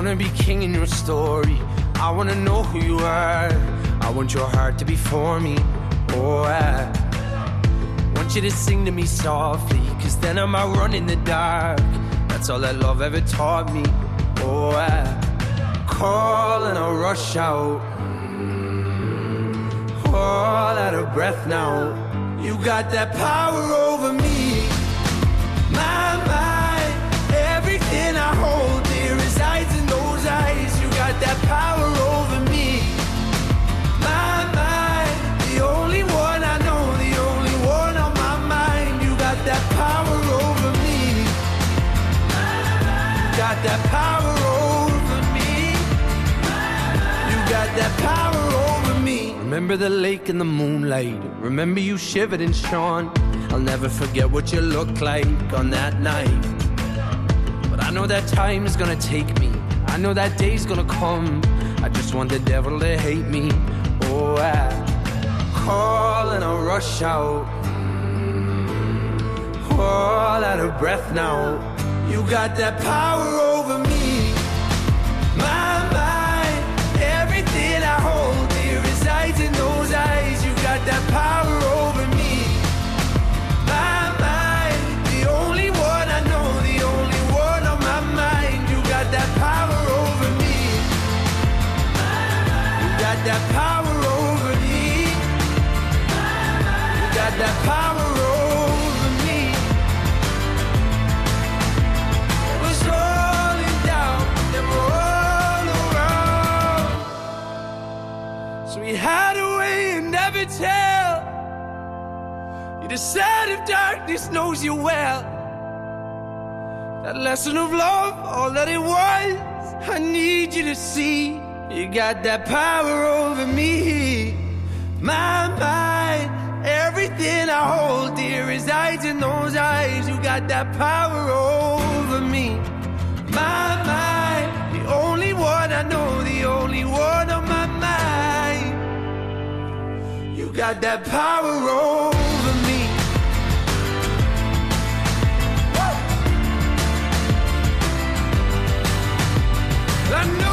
wanna be king in your story. I wanna know who you are. I want your heart to be for me. Oh, I want you to sing to me softly, cause then I might run in the dark. That's all that love ever taught me. Oh, I call and I rush out, all out of breath now. You got that power over me. My mind, everything I hold dear resides in those eyes. You got that power over me. My mind, the only one I know, the only one on my mind. You got that power over me. You got that power over me. You got that power over me. Remember the lake in the moonlight. Remember you shivered and shone. I'll never forget what you looked like on that night. But I know that time is gonna take me. I know that day's gonna come. I just want the devil to hate me. Oh, I call and I rush out, all out of breath now. You got that power over me. My mind, everything I hold dear resides in those eyes. You got that power over me. My mind, the only one I know, the only one on my mind. You got that power over me. You got that power over me. You got that power over me. It was rolling down, then all around. So we had a way and never tell. You decided darkness knows you well. That lesson of love, all that it was, I need you to see. You got that power over me. My mind, everything I hold dear resides in those eyes. You got that power over me. My mind, the only one I know, the only one on my mind. You got that power over me. I know